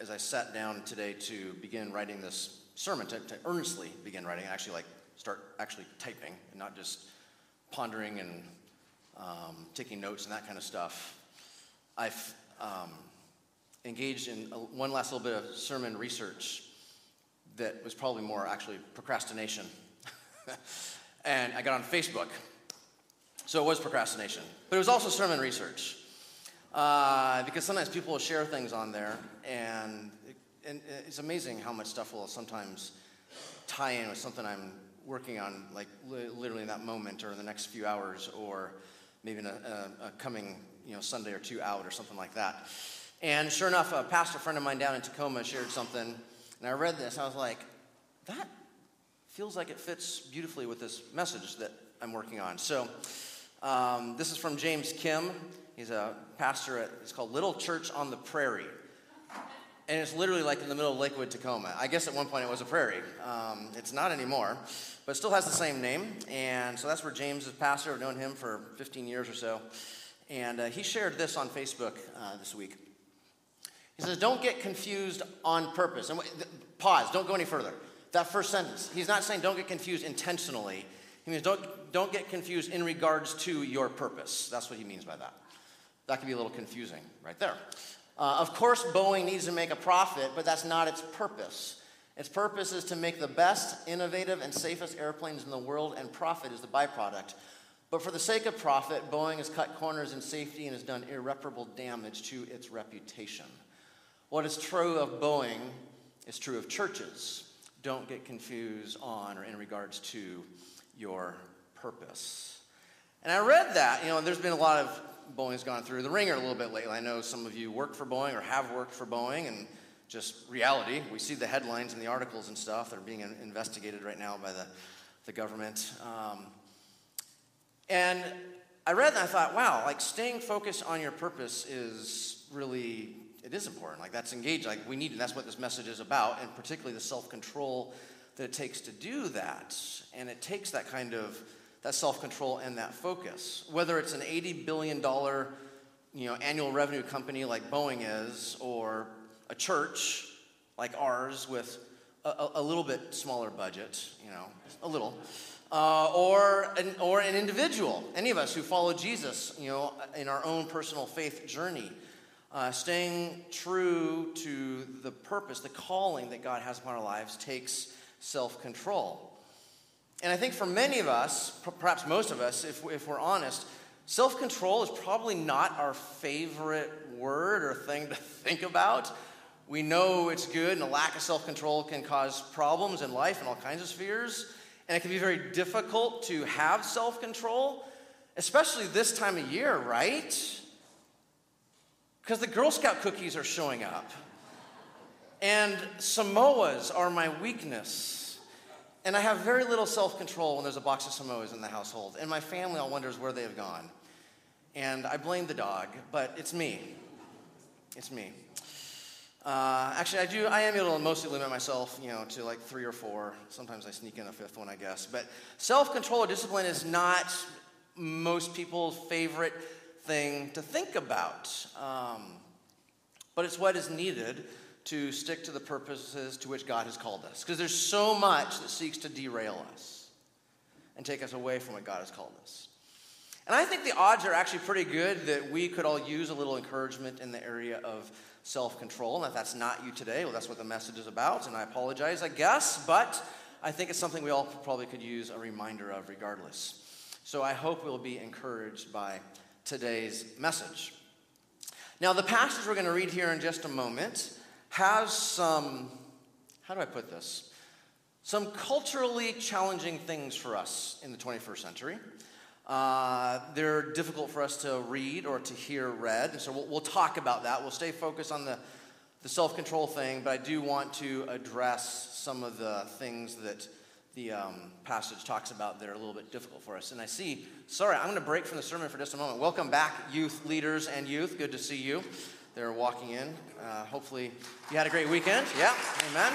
as I sat down today to begin writing this sermon, to earnestly begin writing, actually start typing and not just pondering and taking notes and that kind of stuff, I've engaged in one last little bit of sermon research that was probably more actually procrastination. And I got on Facebook. So it was procrastination. But it was also sermon research. Because sometimes people will share things on there, and it's amazing how much stuff will sometimes tie in with something I'm working on, like literally in that moment or in the next few hours, or maybe in a coming Sunday or two out or something like that. And sure enough, a pastor friend of mine down in Tacoma shared something, and I read this. I was like, that feels like it fits beautifully with this message that I'm working on. So this is from James Kim. He's a pastor it's called Little Church on the Prairie. And it's literally like in the middle of Lakewood, Tacoma. I guess at one point it was a prairie. It's not anymore, but it still has the same name. And so that's where James is pastor. I've known him for 15 years or so. And he shared this on Facebook this week. He says, don't get confused on purpose. And pause, don't go any further. That first sentence, he's not saying don't get confused intentionally. He means don't get confused in regards to your purpose. That's what he means by that. That can be a little confusing right there. Of course, Boeing needs to make a profit, but that's not its purpose. Its purpose is to make the best, innovative, and safest airplanes in the world, and profit is the byproduct. But for the sake of profit, Boeing has cut corners in safety and has done irreparable damage to its reputation. What is true of Boeing is true of churches. Don't get confused on or in regards to your purpose. And I read that, there's been a lot of Boeing's gone through the ringer a little bit lately. I know some of you work for Boeing or have worked for Boeing, and just reality. We see the headlines and the articles and stuff that are being investigated right now by the government. And I read that and I thought, wow, staying focused on your purpose is really, it is important. That's engaged. We need, and that's what this message is about, and particularly the self-control that it takes to do that. And it takes that kind of that self-control and that focus. Whether it's an $80 billion annual revenue company like Boeing is, or a church like ours with a little bit smaller budget, a little, or an individual, any of us who follow Jesus, in our own personal faith journey, staying true to the purpose, the calling that God has upon our lives takes self-control. And I think for many of us, perhaps most of us, if we're honest, self-control is probably not our favorite word or thing to think about. We know it's good, and a lack of self-control can cause problems in life in all kinds of spheres. And it can be very difficult to have self-control, especially this time of year, right? Because the Girl Scout cookies are showing up. And Samoas are my weakness. And I have very little self-control when there's a box of Samoas in the household. And my family all wonders where they have gone. And I blame the dog, but it's me. It's me. Actually, I am able to mostly limit myself, to 3 or 4. Sometimes I sneak in a 5th one, I guess. But self-control or discipline is not most people's favorite thing to think about. But it's what is needed to stick to the purposes to which God has called us. Because there's so much that seeks to derail us and take us away from what God has called us. And I think the odds are actually pretty good that we could all use a little encouragement in the area of self-control. And if that's not you today, well, that's what the message is about. And I apologize, I guess. But I think it's something we all probably could use a reminder of regardless. So I hope we'll be encouraged by today's message. Now, the passage we're going to read here in just a moment has some, how do I put this? Some culturally challenging things for us in the 21st century. They're difficult for us to read or to hear read, and so we'll talk about that. We'll stay focused on the self-control thing, but I do want to address some of the things that the passage talks about that are a little bit difficult for us. And I'm going to break from the sermon for just a moment. Welcome back, youth leaders and youth. Good to see you. They're walking in. Hopefully you had a great weekend. Yeah, amen.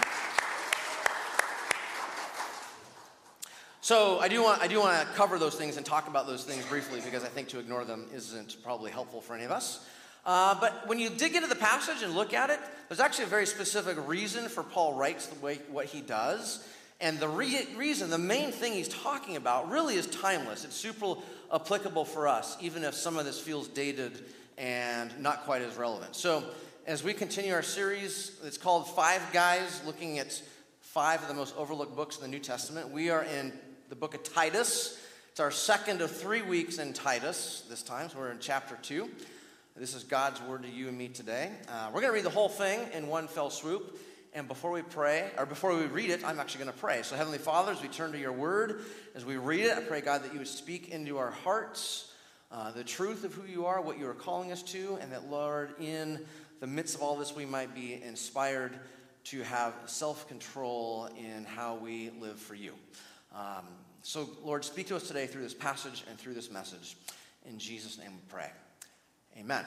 So I do want to cover those things and talk about those things briefly, because I think to ignore them isn't probably helpful for any of us. But when you dig into the passage and look at it, there's actually a very specific reason for Paul writes the way what he does. And the reason, the main thing he's talking about really is timeless. It's super applicable for us, even if some of this feels dated and not quite as relevant. So as we continue our series, it's called Five Guys, looking at 5 of the most overlooked books in the New Testament. We are in the book of Titus. It's our second of 3 weeks in Titus this time, so we're in chapter 2. This is God's word to you and me today. We're going to read the whole thing in one fell swoop. And before we read it, I'm actually going to pray. So Heavenly Father, as we turn to your word, as we read it, I pray, God, that you would speak into our hearts the truth of who you are, what you are calling us to, and that, Lord, in the midst of all this, we might be inspired to have self-control in how we live for you. So, Lord, speak to us today through this passage and through this message. In Jesus' name we pray. Amen.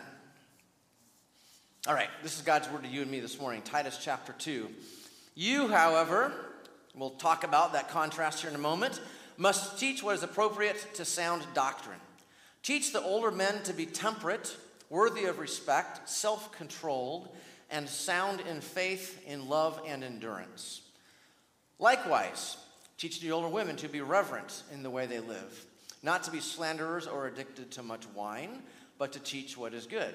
All right, this is God's word to you and me this morning, Titus chapter 2. You, however, we'll talk about that contrast here in a moment, must teach what is appropriate to sound doctrine. Teach the older men to be temperate, worthy of respect, self-controlled, and sound in faith, in love, and endurance. Likewise, teach the older women to be reverent in the way they live, not to be slanderers or addicted to much wine, but to teach what is good.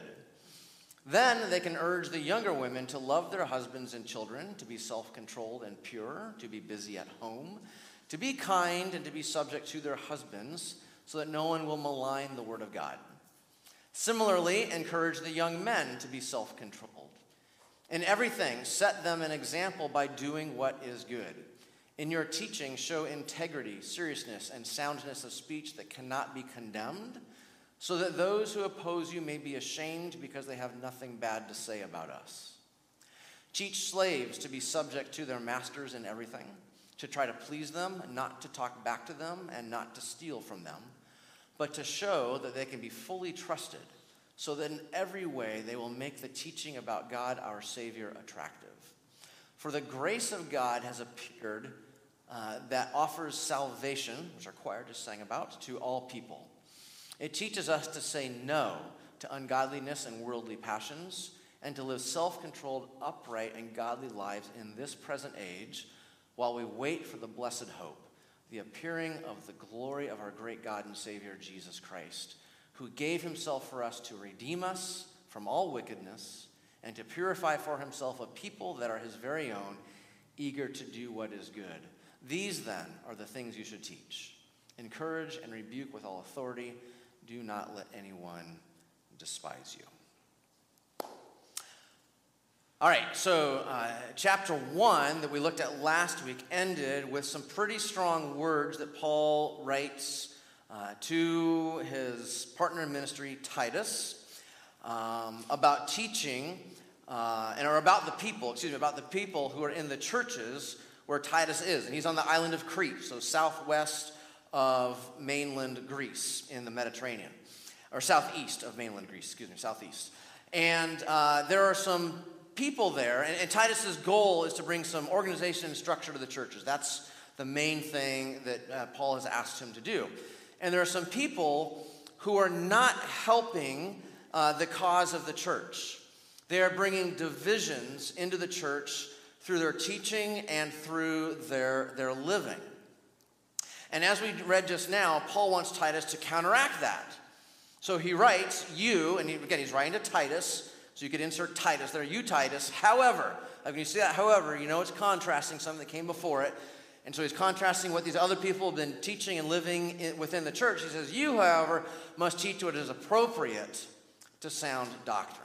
Then they can urge the younger women to love their husbands and children, to be self-controlled and pure, to be busy at home, to be kind, and to be subject to their husbands, so that no one will malign the word of God. Similarly, encourage the young men to be self-controlled. In everything, set them an example by doing what is good. In your teaching, show integrity, seriousness, and soundness of speech that cannot be condemned, so that those who oppose you may be ashamed because they have nothing bad to say about us. Teach slaves to be subject to their masters in everything, to try to please them, not to talk back to them, and not to steal from them, but to show that they can be fully trusted, so that in every way they will make the teaching about God our Savior attractive. For the grace of God has appeared that offers salvation, which our choir just sang about, to all people. It teaches us to say no to ungodliness and worldly passions, and to live self-controlled, upright, and godly lives in this present age, while we wait for the blessed hope, the appearing of the glory of our great God and Savior, Jesus Christ, who gave himself for us to redeem us from all wickedness, and to purify for himself a people that are his very own, eager to do what is good. These, then, are the things you should teach. Encourage and rebuke with all authority. Do not let anyone despise you. All right, so chapter 1 that we looked at last week ended with some pretty strong words that Paul writes to his partner in ministry, Titus, about teaching, or about the people who are in the churches where Titus is. And he's on the island of Crete, so southwest of mainland Greece in the Mediterranean, or southeast of mainland Greece, southeast. And there are some people there, and Titus's goal is to bring some organization and structure to the churches. That's the main thing that Paul has asked him to do. And there are some people who are not helping the cause of the church. They are bringing divisions into the church through their teaching and through their living. And as we read just now, Paul wants Titus to counteract that. So he writes, you, and he's writing to Titus, so you could insert Titus there, you Titus, however. Like when you see that however, you know it's contrasting something that came before it. And so he's contrasting what these other people have been teaching and living within the church. He says, you, however, must teach what is appropriate to sound doctrine.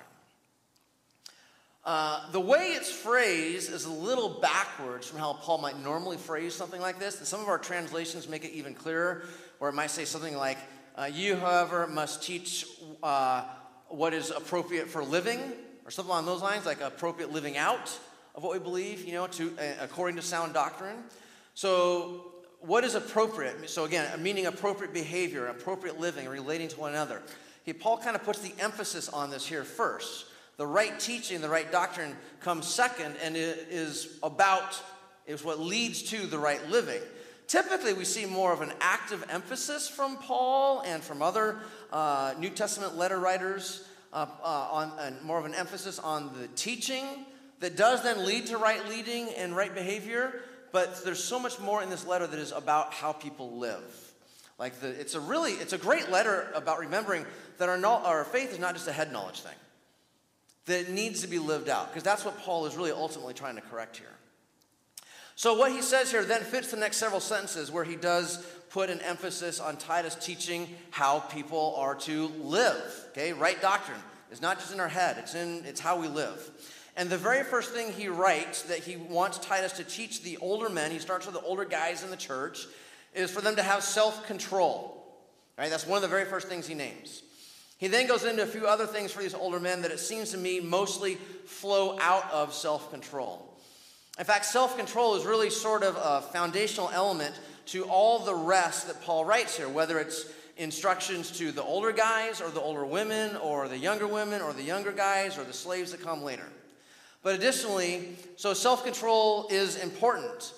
The way it's phrased is a little backwards from how Paul might normally phrase something like this. And some of our translations make it even clearer, where it might say something like, you, however, must teach what is appropriate for living, or something along those lines, like appropriate living out of what we believe, according to sound doctrine. So what is appropriate? So again, meaning appropriate behavior, appropriate living, relating to one another. Paul kind of puts the emphasis on this here first. The right teaching, the right doctrine comes second, and it is what leads to the right living. Typically, we see more of an active emphasis from Paul and from other New Testament letter writers on more of an emphasis on the teaching that does then lead to right leading and right behavior, but there's so much more in this letter that is about how people live. It's a great letter about remembering that our faith is not just a head knowledge thing, that it needs to be lived out, because that's what Paul is really ultimately trying to correct here. So what he says here then fits the next several sentences where he does put an emphasis on Titus teaching how people are to live. Okay, right doctrine is not just in our head, it's how we live. And the very first thing he writes that he wants Titus to teach the older men, he starts with the older guys in the church, is for them to have self-control. Right? That's one of the very first things he names. He then goes into a few other things for these older men that it seems to me mostly flow out of self-control. In fact, self-control is really sort of a foundational element to all the rest that Paul writes here, whether it's instructions to the older guys or the older women or the younger women or the younger guys or the slaves that come later. But additionally, so self-control is important,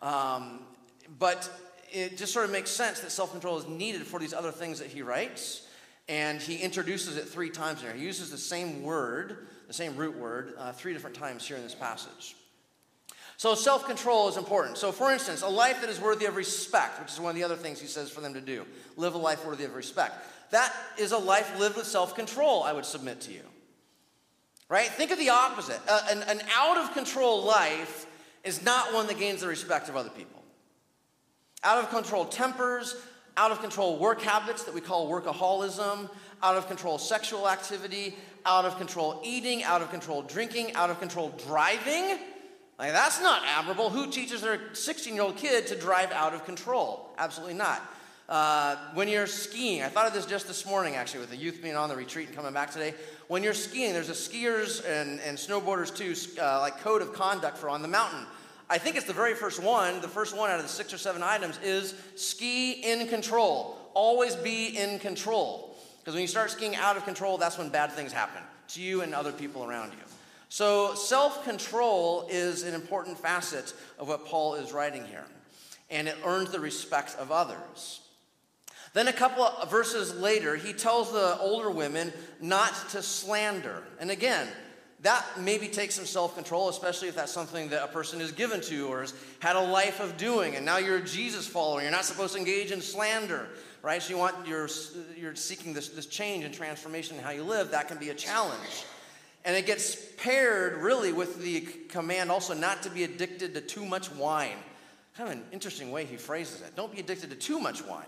but it just sort of makes sense that self-control is needed for these other things that he writes, and he introduces it 3 times here. He uses the same word, the same root word, 3 different times here in this passage. So self-control is important. So for instance, a life that is worthy of respect, which is one of the other things he says for them to do. Live a life worthy of respect. That is a life lived with self-control, I would submit to you. Right? Think of the opposite. An out-of-control life is not one that gains the respect of other people. Out-of-control tempers, out-of-control work habits that we call workaholism, out-of-control sexual activity, out-of-control eating, out-of-control drinking, out-of-control driving. Like, that's not admirable. Who teaches their 16-year-old kid to drive out of control? Absolutely not. When you're skiing, I thought of this just this morning, actually, with the youth being on the retreat and coming back today. When you're skiing, there's a skiers and snowboarders, too, code of conduct for on the mountain. I think it's the very first one. The first one out of the 6 or 7 items is ski in control. Always be in control. Because when you start skiing out of control, that's when bad things happen to you and other people around you. So self-control is an important facet of what Paul is writing here. And it earns the respect of others. Then a couple of verses later, he tells the older women not to slander. And again, that maybe takes some self-control, especially if that's something that a person is given to or has had a life of doing. And now you're a Jesus follower. You're not supposed to engage in slander, right? So you're seeking this change and transformation in how you live. That can be a challenge. And it gets paired really with the command also not to be addicted to too much wine. Kind of an interesting way he phrases it. Don't be addicted to too much wine.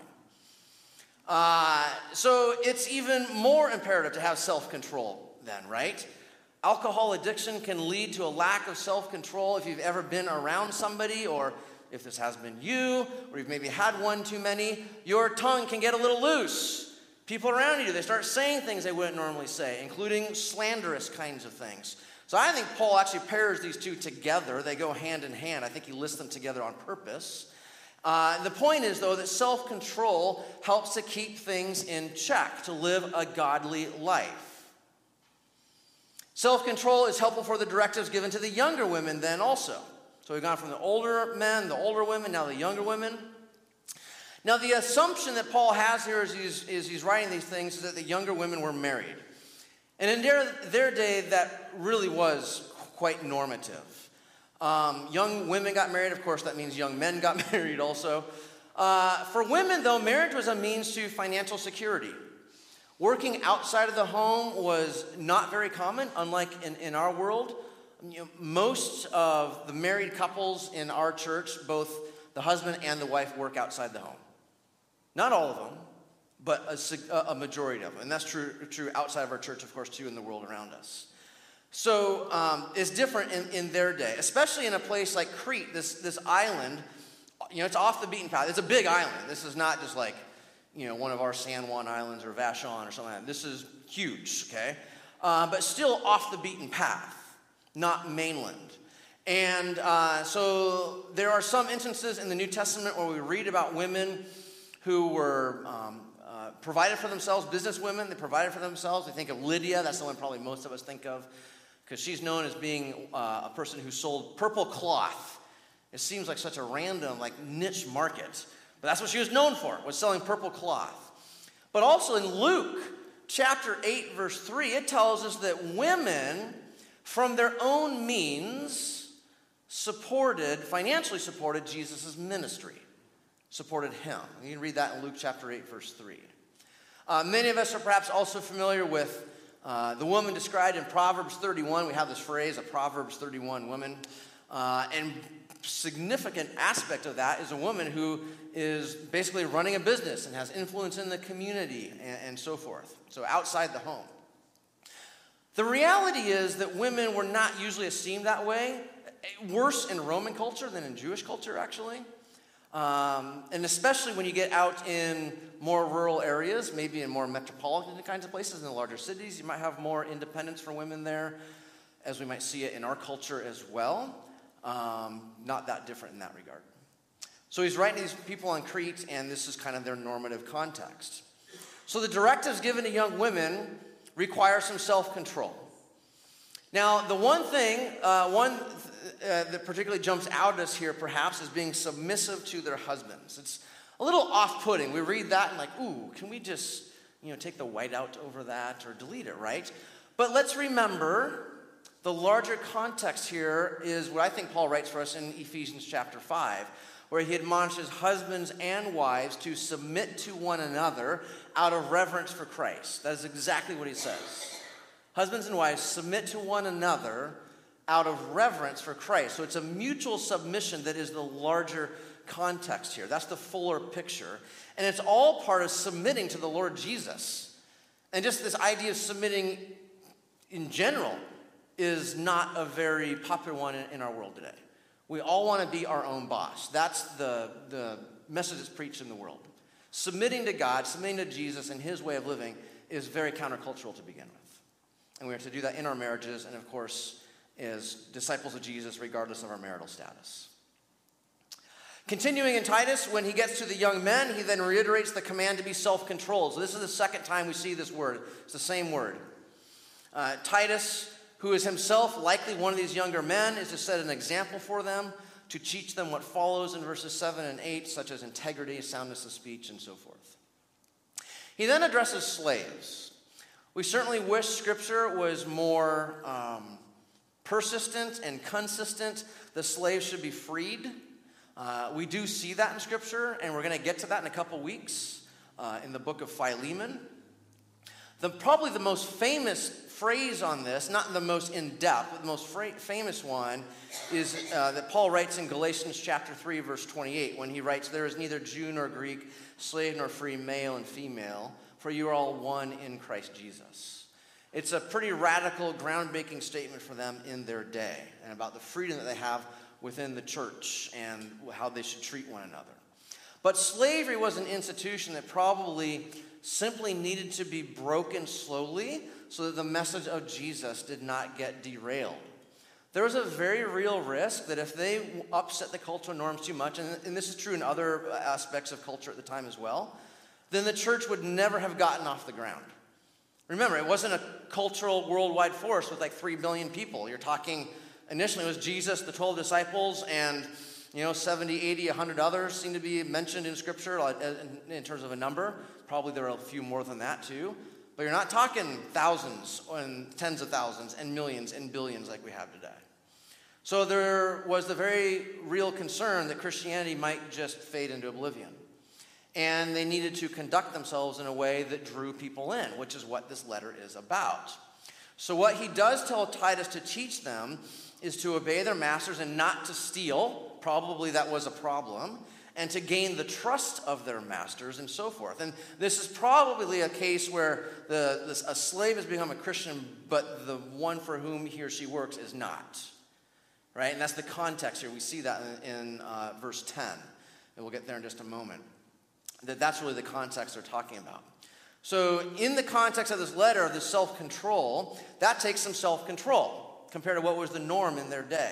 So it's even more imperative to have self-control then, right? Alcohol addiction can lead to a lack of self-control if you've ever been around somebody, or if this has been you, or you've maybe had one too many. Your tongue can get a little loose. People around you, they start saying things they wouldn't normally say, including slanderous kinds of things. So I think Paul actually pairs these two together. They go hand in hand. I think he lists them together on purpose. The point is, though, that self-control helps to keep things in check, to live a godly life. Self-control is helpful for the directives given to the younger women then also. So we've gone from the older men, the older women, now the younger women. Now, the assumption that Paul has here as he's writing these things is that the younger women were married. And in their day, that really was quite normative. Young women got married. Of course, that means young men got married also. For women, though, marriage was a means to financial security. Working outside of the home was not very common, unlike in our world. Most of the married couples in our church, both the husband and the wife, work outside the home. Not all of them, but a majority of them. And that's true outside of our church, of course, too, in the world around us. So it's different in their day, especially in a place like Crete, this island. It's off the beaten path. It's a big island. This is not just like, one of our San Juan Islands or Vashon or something like that. This is huge, okay? But still off the beaten path, not mainland. And so there are some instances in the New Testament where we read about women who were provided for themselves, business women. They provided for themselves. We think of Lydia. That's the one probably most of us think of, because she's known as being a person who sold purple cloth. It seems like such a random, niche market. But that's what she was known for, was selling purple cloth. But also in Luke, chapter 8, verse 3, it tells us that women, from their own means, financially supported Jesus' ministry, supported him. You can read that in Luke chapter 8, verse 3. Many of us are perhaps also familiar with the woman described in Proverbs 31. We have this phrase, a Proverbs 31 woman. And significant aspect of that is a woman who is basically running a business and has influence in the community and so forth. So outside the home. The reality is that women were not usually esteemed that way. Worse in Roman culture than in Jewish culture, actually. And especially when you get out in more rural areas, maybe in more metropolitan kinds of places, in the larger cities, you might have more independence for women there, as we might see it in our culture as well. Not that different in that regard. So he's writing to these people on Crete, and this is kind of their normative context. So the directives given to young women require some self-control. Now, the one thing, that particularly jumps out at us here, perhaps, is being submissive to their husbands. It's a little off-putting. We read that and like, ooh, can we just, take the white out over that or delete it, right? But let's remember the larger context here is what I think Paul writes for us in Ephesians chapter 5, where he admonishes husbands and wives to submit to one another out of reverence for Christ. That is exactly what he says. Husbands and wives, submit to one another out of reverence for Christ. So it's a mutual submission that is the larger context here. That's the fuller picture. And it's all part of submitting to the Lord Jesus. And just this idea of submitting in general is not a very popular one in our world today. We all want to be our own boss. That's the message that's preached in the world. Submitting to God, submitting to Jesus and his way of living is very countercultural to begin with. And we have to do that in our marriages and, of course, as disciples of Jesus, regardless of our marital status. Continuing in Titus, when he gets to the young men, he then reiterates the command to be self-controlled. So this is the second time we see this word. It's the same word. Titus, who is himself likely one of these younger men, is to set an example for them, to teach them what follows in verses 7 and 8, such as integrity, soundness of speech, and so forth. He then addresses slaves. We certainly wish Scripture was more persistent and consistent. The slaves should be freed. We do see that in Scripture, and we're going to get to that in a couple weeks in the book of Philemon. Probably the most famous phrase on this, not the most in-depth, but the most famous one is that Paul writes in Galatians chapter 3, verse 28, when he writes, "There is neither Jew nor Greek, slave nor free, male and female, for you are all one in Christ Jesus." It's a pretty radical, groundbreaking statement for them in their day and about the freedom that they have within the church and how they should treat one another. But slavery was an institution that probably simply needed to be broken slowly so that the message of Jesus did not get derailed. There was a very real risk that if they upset the cultural norms too much, and this is true in other aspects of culture at the time as well, then the church would never have gotten off the ground. Remember, it wasn't a cultural worldwide force with like 3 billion people. You're talking, initially it was Jesus, the 12 disciples, and 70, 80, 100 others seem to be mentioned in Scripture in terms of a number. Probably there are a few more than that too. But you're not talking thousands and tens of thousands and millions and billions like we have today. So there was the very real concern that Christianity might just fade into oblivion. And they needed to conduct themselves in a way that drew people in, which is what this letter is about. So what he does tell Titus to teach them is to obey their masters and not to steal. Probably that was a problem. And to gain the trust of their masters and so forth. And this is probably a case where a slave has become a Christian, but the one for whom he or she works is not. Right? And that's the context here. We see that in verse 10. And we'll get there in just a moment. That's really the context they're talking about. So in the context of this letter, of this self-control, that takes some self-control compared to what was the norm in their day.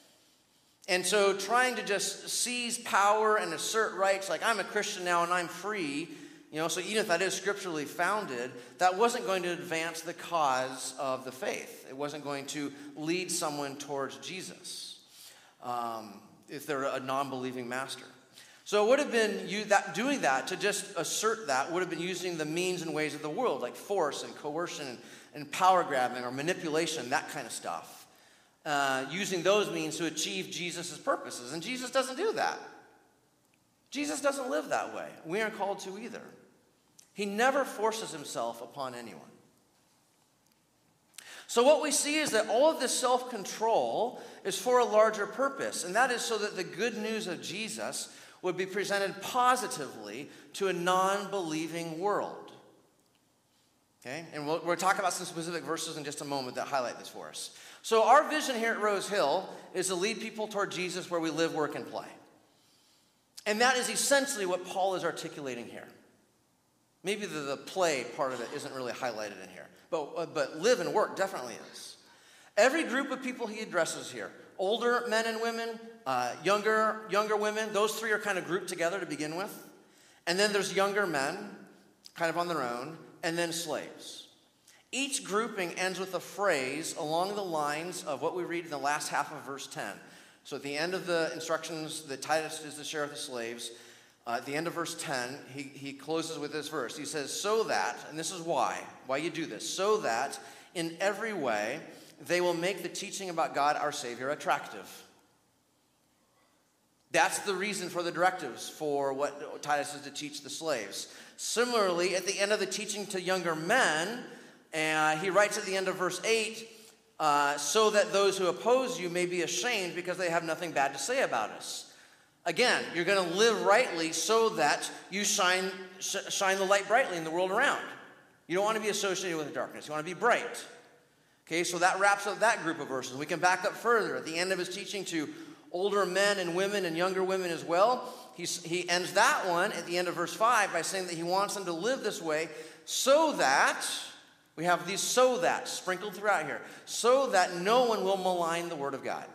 And so trying to just seize power and assert rights, like I'm a Christian now and I'm free, so even if that is scripturally founded, that wasn't going to advance the cause of the faith. It wasn't going to lead someone towards Jesus if they're a non-believing master. So it would have been doing that, to just assert that, would have been using the means and ways of the world, like force and coercion and power grabbing or manipulation, that kind of stuff. Using those means to achieve Jesus' purposes. And Jesus doesn't do that. Jesus doesn't live that way. We aren't called to either. He never forces himself upon anyone. So what we see is that all of this self-control is for a larger purpose, and that is so that the good news of Jesus would be presented positively to a non-believing world. Okay? And we'll talk about some specific verses in just a moment that highlight this for us. So our vision here at Rose Hill is to lead people toward Jesus where we live, work, and play. And that is essentially what Paul is articulating here. Maybe the play part of it isn't really highlighted in here. But live and work definitely is. Every group of people he addresses here, older men and women, younger women, those three are kind of grouped together to begin with. And then there's younger men, kind of on their own, and then slaves. Each grouping ends with a phrase along the lines of what we read in the last half of verse 10. So at the end of the instructions that Titus is to share with the slaves, at the end of verse 10, he closes with this verse. He says, so that, and this is why you do this, so that in every way they will make the teaching about God our Savior attractive. That's the reason for the directives for what Titus is to teach the slaves. Similarly, at the end of the teaching to younger men, he writes at the end of verse 8, so that those who oppose you may be ashamed because they have nothing bad to say about us. Again, you're going to live rightly so that you shine the light brightly in the world around. You don't want to be associated with the darkness. You want to be bright. Okay, so that wraps up that group of verses. We can back up further. At the end of his teaching to older men and women and younger women as well, he ends that one at the end of verse 5 by saying that he wants them to live this way so that, we have these so that sprinkled throughout here, so that no one will malign the word of God.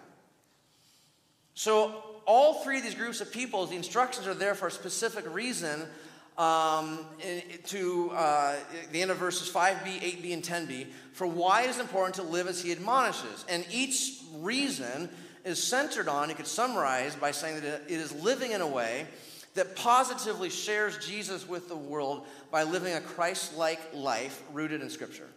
So all three of these groups of people, the instructions are there for a specific reason. To the end of verses 5b, 8b, and 10b, for why it is important to live as he admonishes. And each reason is centered on, you could summarize by saying that it is living in a way that positively shares Jesus with the world by living a Christ-like life rooted in Scripture.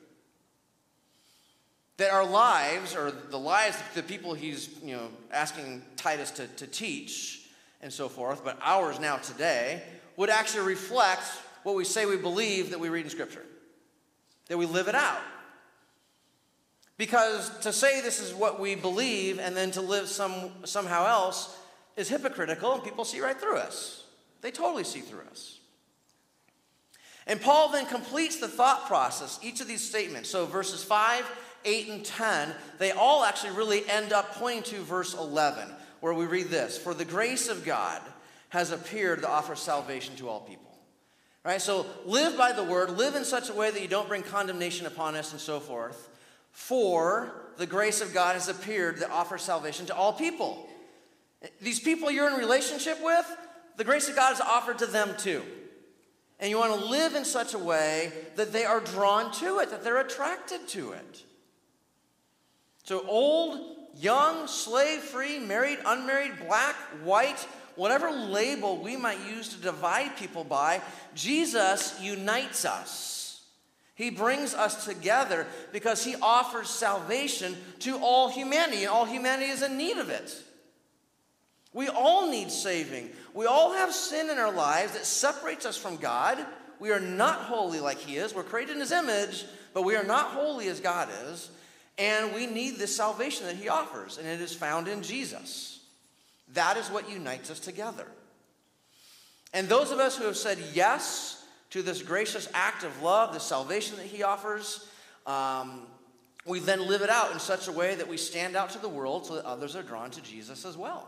That our lives, or the lives of the people he's asking Titus to teach and so forth, but ours now today, would actually reflect what we say we believe that we read in Scripture. That we live it out. Because to say this is what we believe and then to live somehow else is hypocritical, and people see right through us. They totally see through us. And Paul then completes the thought process, each of these statements. So verses 5, 8, and 10, they all actually really end up pointing to verse 11, where we read this: for the grace of God has appeared to offer salvation to all people. Right? So live by the word, live in such a way that you don't bring condemnation upon us and so forth. For the grace of God has appeared to offer salvation to all people. These people you're in relationship with, the grace of God is offered to them too. And you want to live in such a way that they are drawn to it, that they're attracted to it. So old, young, slave-free, married, unmarried, black, white, whatever label we might use to divide people by, Jesus unites us. He brings us together because he offers salvation to all humanity, and all humanity is in need of it. We all need saving. We all have sin in our lives that separates us from God. We are not holy like he is. We're created in his image, but we are not holy as God is. And we need this salvation that he offers, and it is found in Jesus. That is what unites us together. And those of us who have said yes to this gracious act of love, the salvation that he offers, we then live it out in such a way that we stand out to the world so that others are drawn to Jesus as well.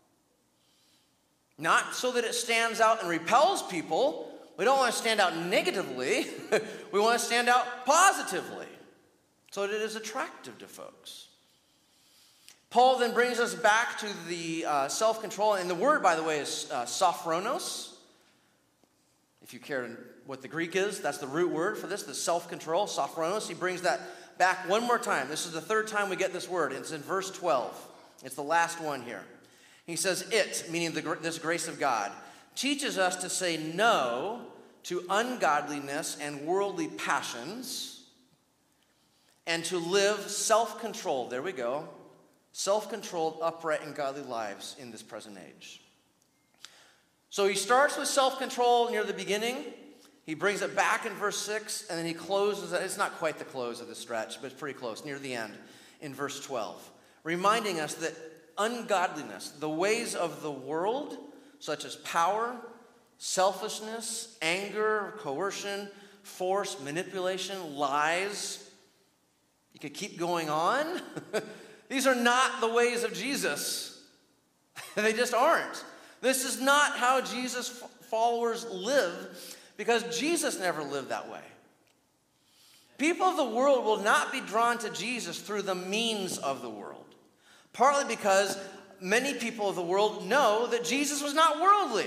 Not so that it stands out and repels people. We don't want to stand out negatively. We want to stand out positively so that it is attractive to folks. Paul then brings us back to the self-control, and the word, by the way, is sophronos. If you care what the Greek is, that's the root word for this, the self-control, sophronos. He brings that back one more time. This is the third time we get this word. It's in verse 12. It's the last one here. He says, it, meaning this grace of God, teaches us to say no to ungodliness and worldly passions and to live self-controlled, there we go, self-controlled, upright, and godly lives in this present age. So he starts with self-control near the beginning. He brings it back in verse 6, and then he closes it. It's not quite the close of the stretch, but it's pretty close, near the end, in verse 12, reminding us that ungodliness, the ways of the world, such as power, selfishness, anger, coercion, force, manipulation, lies, you could keep going on. These are not the ways of Jesus. They just aren't. This is not how Jesus followers live, because Jesus never lived that way. People of the world will not be drawn to Jesus through the means of the world, partly because many people of the world know that Jesus was not worldly.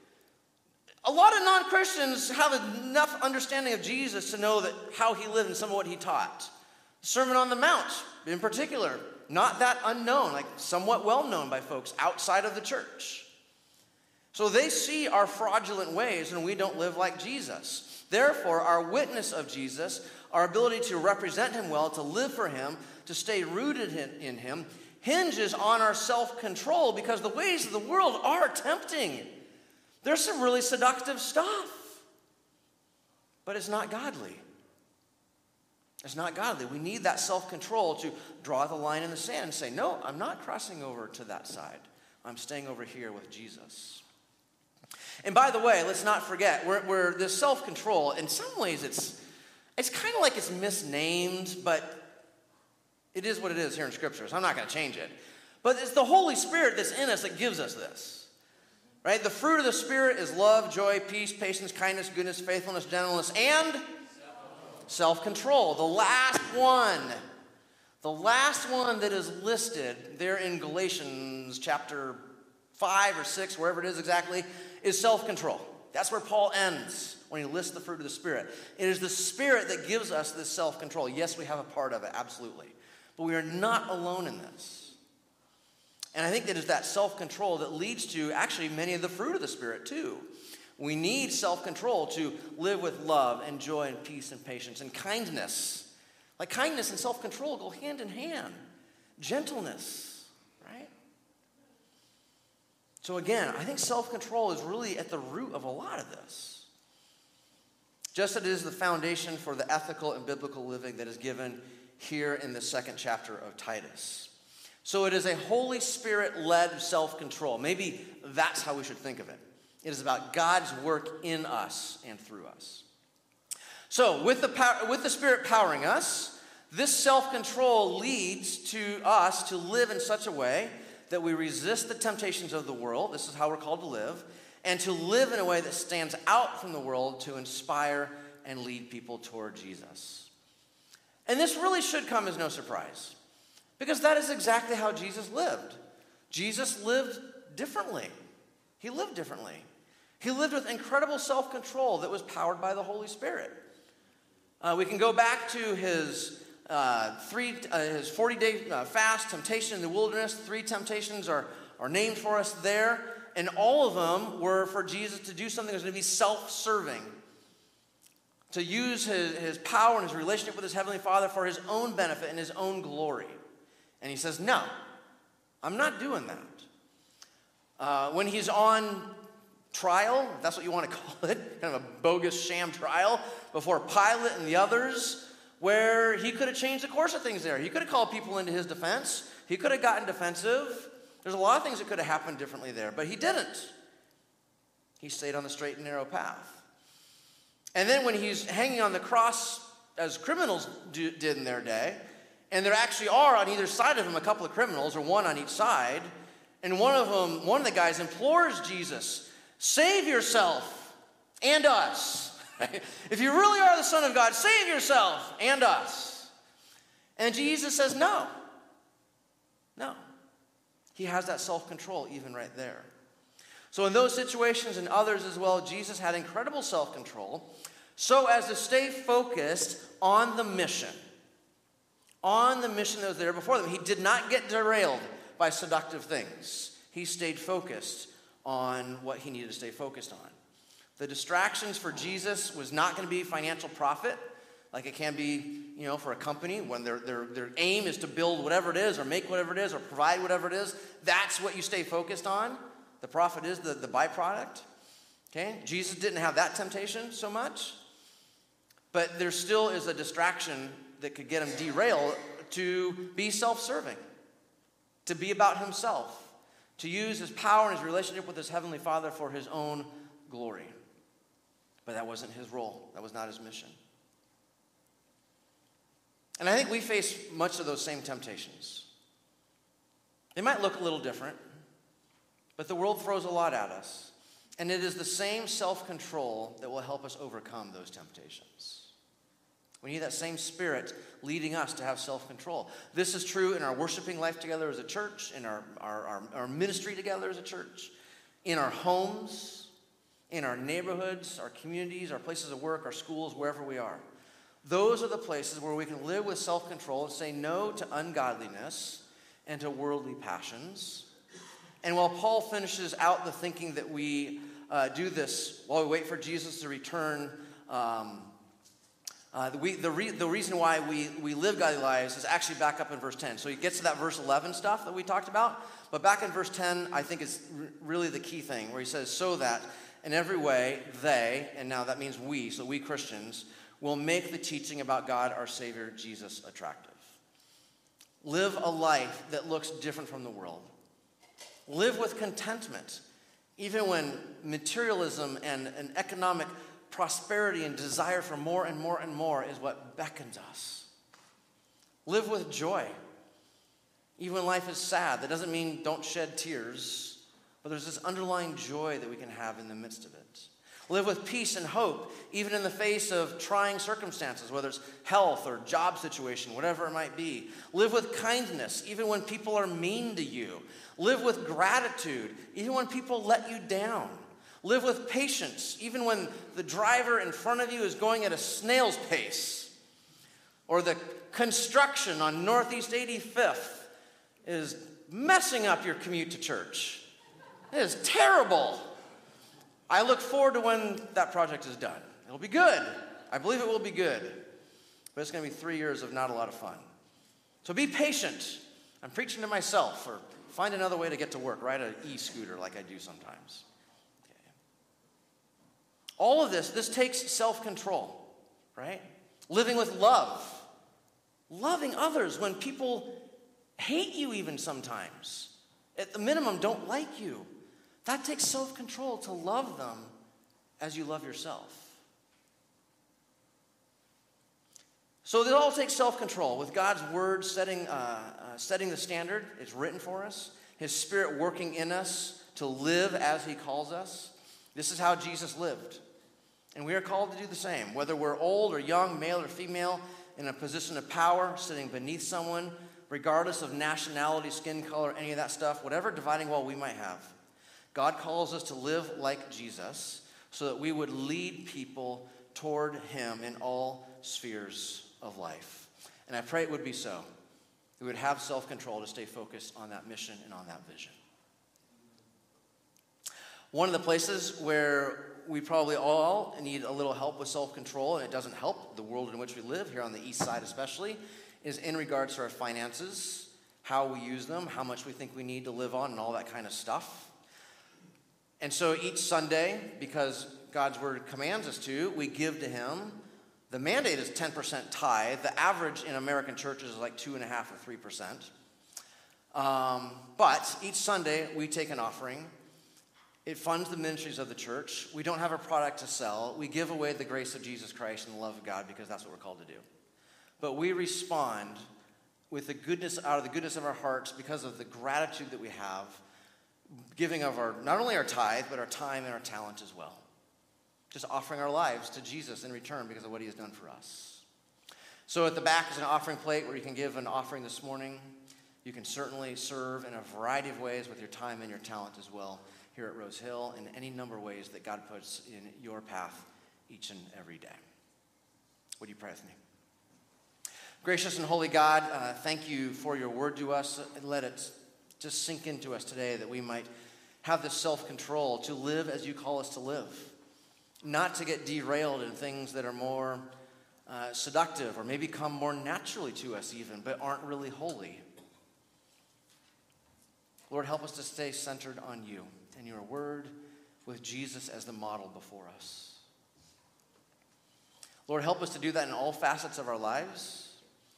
A lot of non-Christians have enough understanding of Jesus to know that how he lived and some of what he taught. Sermon on the Mount, in particular, not that unknown, like somewhat well-known by folks outside of the church. So they see our fraudulent ways and we don't live like Jesus. Therefore, our witness of Jesus, our ability to represent him well, to live for him, to stay rooted in him, hinges on our self-control, because the ways of the world are tempting. There's some really seductive stuff, but it's not godly. It's not godly. We need that self-control to draw the line in the sand and say, no, I'm not crossing over to that side. I'm staying over here with Jesus. And by the way, let's not forget, we're this self-control, in some ways it's kind of like it's misnamed, but it is what it is here in Scripture, so I'm not going to change it. But it's the Holy Spirit that's in us that gives us this, right? The fruit of the Spirit is love, joy, peace, patience, kindness, goodness, faithfulness, gentleness, and self-control. The last one that is listed there in Galatians chapter 5 or 6, wherever it is exactly, is self-control. That's where Paul ends when he lists the fruit of the Spirit. It is the Spirit that gives us this self-control. Yes, we have a part of it, absolutely. But we are not alone in this. And I think that is that self-control that leads to actually many of the fruit of the Spirit too. We need self-control to live with love and joy and peace and patience and kindness. Like kindness and self-control go hand in hand. Gentleness, right? So again, I think self-control is really at the root of a lot of this. Just as it is the foundation for the ethical and biblical living that is given here in the second chapter of Titus. So it is a Holy Spirit-led self-control. Maybe that's how we should think of it. It is about God's work in us and through us. So with the Spirit powering us, this self-control leads to us to live in such a way that we resist the temptations of the world. This is how we're called to live. And to live in a way that stands out from the world to inspire and lead people toward Jesus. And this really should come as no surprise, because that is exactly how Jesus lived. Jesus lived differently. He lived differently. He lived with incredible self-control that was powered by the Holy Spirit. We can go back to his 40-day fast, temptation in the wilderness. 3 temptations are named for us there. And all of them were for Jesus to do something that was going to be self-serving. To use his power and his relationship with his Heavenly Father for his own benefit and his own glory. And he says, no, I'm not doing that. When he's on trial, if that's what you want to call it, kind of a bogus sham trial, before Pilate and the others, where he could have changed the course of things there. He could have called people into his defense. He could have gotten defensive. There's a lot of things that could have happened differently there, but he didn't. He stayed on the straight and narrow path. And then when he's hanging on the cross, as criminals did in their day, and there actually are on either side of him a couple of criminals, or one on each side, and one of the guys implores Jesus, save yourself and us. If you really are the Son of God, save yourself and us. And Jesus says, no. He has that self-control even right there. So in those situations and others as well, Jesus had incredible self-control so as to stay focused on the mission. On the mission that was there before them. He did not get derailed by seductive things. He stayed focused on what he needed to stay focused on. The distractions for Jesus was not going to be financial profit, like it can be, for a company when their aim is to build whatever it is or make whatever it is or provide whatever it is. That's what you stay focused on. The profit is the byproduct. Okay? Jesus didn't have that temptation so much, but there still is a distraction that could get him derailed to be self-serving, to be about himself, to use his power and his relationship with his heavenly Father for his own glory. But that wasn't his role. That was not his mission. And I think we face much of those same temptations. They might look a little different, but the world throws a lot at us. And it is the same self-control that will help us overcome those temptations. We need that same Spirit leading us to have self-control. This is true in our worshiping life together as a church, in our ministry together as a church, in our homes, in our neighborhoods, our communities, our places of work, our schools, wherever we are. Those are the places where we can live with self-control and say no to ungodliness and to worldly passions. And while Paul finishes out the thinking that we do this while we wait for Jesus to return, the reason why we live godly lives is actually back up in verse 10. So he gets to that verse 11 stuff that we talked about. But back in verse 10, I think is really the key thing, where he says, so that in every way they, and now that means we, so we Christians, will make the teaching about God, our Savior, Jesus, attractive. Live a life that looks different from the world. Live with contentment, even when materialism and economic prosperity and desire for more and more and more is what beckons us. Live with joy, even when life is sad. That doesn't mean don't shed tears, but there's this underlying joy that we can have in the midst of it. Live with peace and hope, even in the face of trying circumstances, whether it's health or job situation, whatever it might be. Live with kindness, even when people are mean to you. Live with gratitude, even when people let you down. Live with patience, even when the driver in front of you is going at a snail's pace, or the construction on Northeast 85th is messing up your commute to church. It is terrible. I look forward to when that project is done. It'll be good. I believe it will be good. But it's going to be 3 years of not a lot of fun. So be patient. I'm preaching to myself, or find another way to get to work. Ride an e-scooter like I do sometimes. Okay. All of this takes self-control, right? Living with love. Loving others when people hate you even sometimes. At the minimum, don't like you. That takes self-control to love them as you love yourself. So this all takes self-control. With God's word setting the standard, it's written for us. His Spirit working in us to live as he calls us. This is how Jesus lived. And we are called to do the same. Whether we're old or young, male or female, in a position of power, sitting beneath someone, regardless of nationality, skin color, any of that stuff, whatever dividing wall we might have. God calls us to live like Jesus so that we would lead people toward him in all spheres of life. And I pray it would be so. We would have self-control to stay focused on that mission and on that vision. One of the places where we probably all need a little help with self-control, and it doesn't help the world in which we live, here on the east side especially, is in regards to our finances, how we use them, how much we think we need to live on, and all that kind of stuff. And so each Sunday, because God's word commands us to, we give to him. The mandate is 10% tithe. The average in American churches is like 2.5% or 3%. But each Sunday, we take an offering. It funds the ministries of the church. We don't have a product to sell. We give away the grace of Jesus Christ and the love of God because that's what we're called to do. But we respond with the goodness, out of the goodness of our hearts, because of the gratitude that we have, giving of our, not only our tithe, but our time and our talent as well. Just offering our lives to Jesus in return because of what he has done for us. So at the back is an offering plate where you can give an offering this morning. You can certainly serve in a variety of ways with your time and your talent as well here at Rose Hill, in any number of ways that God puts in your path each and every day. Would you pray with me? Gracious and holy God, thank you for your word to us. Let it just sink into us today that we might have this self-control to live as you call us to live, not to get derailed in things that are more seductive or maybe come more naturally to us even, but aren't really holy. Lord, help us to stay centered on you and your word with Jesus as the model before us. Lord, help us to do that in all facets of our lives.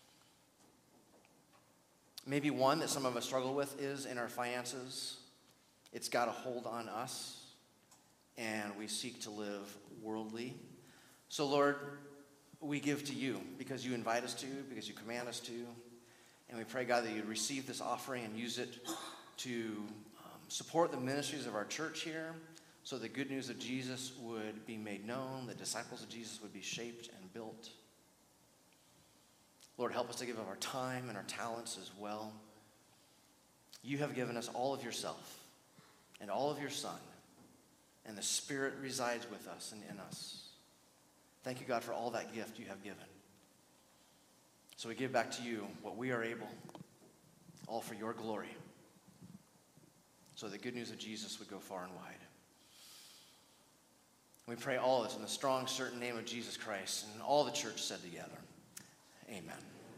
Maybe one that some of us struggle with is in our finances. It's got a hold on us, and we seek to live worldly. So, Lord, we give to you because you invite us to, because you command us to. And we pray, God, that you'd receive this offering and use it to support the ministries of our church here so the good news of Jesus would be made known, the disciples of Jesus would be shaped and built. Lord, help us to give of our time and our talents as well. You have given us all of yourself and all of your Son, and the Spirit resides with us and in us. Thank you, God, for all that gift you have given. So we give back to you what we are able, all for your glory, so the good news of Jesus would go far and wide. We pray all this in the strong, certain name of Jesus Christ, and all the church said together, amen.